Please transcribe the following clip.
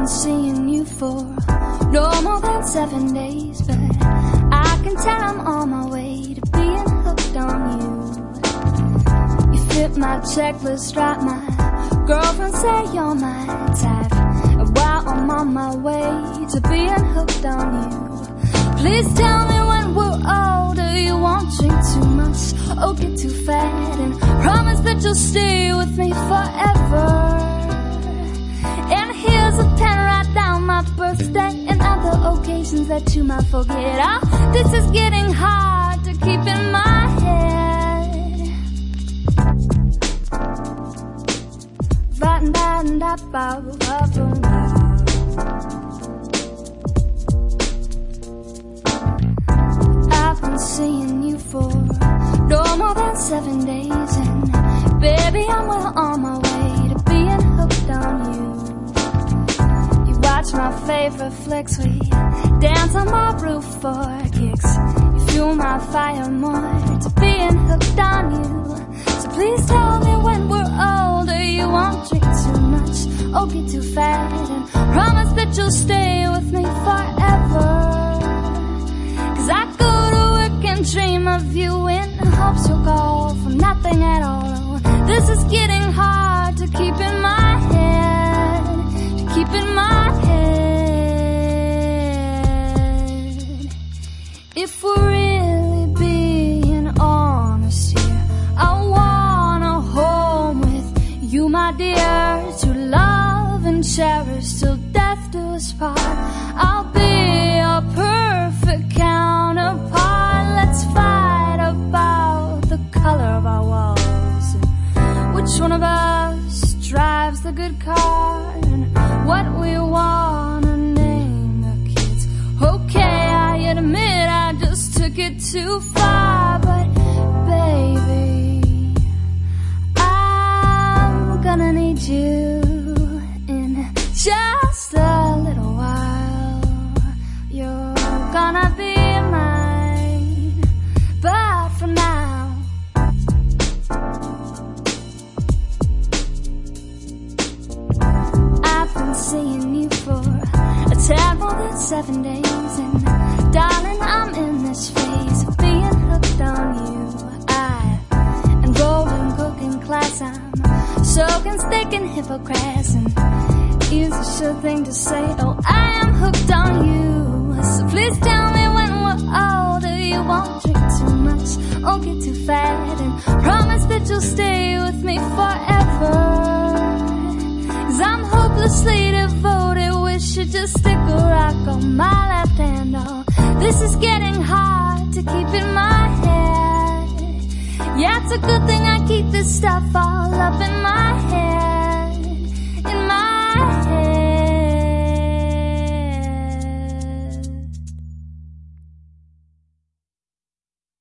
seeing you for no more than 7 days, but I can tell I'm on my way to being hooked on you. You fit my checklist right, my girlfriend say you're my type. While I'm on my way to being hooked on you, please tell me when we're older you won't drink too much or get too fat, and promise that you'll stay with me forever. And here's a pen, write down my birthday and other occasions that you might forget. Oh, this is getting hard to keep in my head. I've been seeing you for no more than 7 days, and baby, I'm well on my way to being hooked on you. You watch my favorite flicks, we dance on my roof for kicks. You fuel my fire more to being hooked on you. So please tell me when we're older you won't drink too much or get too fat, and promise that you'll stay with me forever. 'Cause I go to work and dream of you in hopes you'll call for nothing at all. This is getting hard to keep in my head, to keep in my head. If we're really being honest here, I want a home with you, my dear, to love and cherish till death do us part. I'll be your perfect counterpart. Let's fight about the color of our walls, which one of us drives the good car, and what we wanna name the kids. Okay, I admit I just took it too far, but baby, I'm gonna need you in just a little while. You're gonna be mine, but for now, I've been seeing you for a tad more than 7 days, and darling, I'm in this phase of being hooked on you. I enrolled in cooking class, I'm soaking steak and hippocrass, and it's a sure thing to say, oh, I am hooked on you. So please tell me when we're older you won't drink too much or get too fat, and promise that you'll stay with me forever. 'Cause I'm hopelessly devoted, wish you'd just stick a rock on my left hand. Oh, this is getting hard to keep in my head. Yeah, it's a good thing I keep this stuff all up in my head.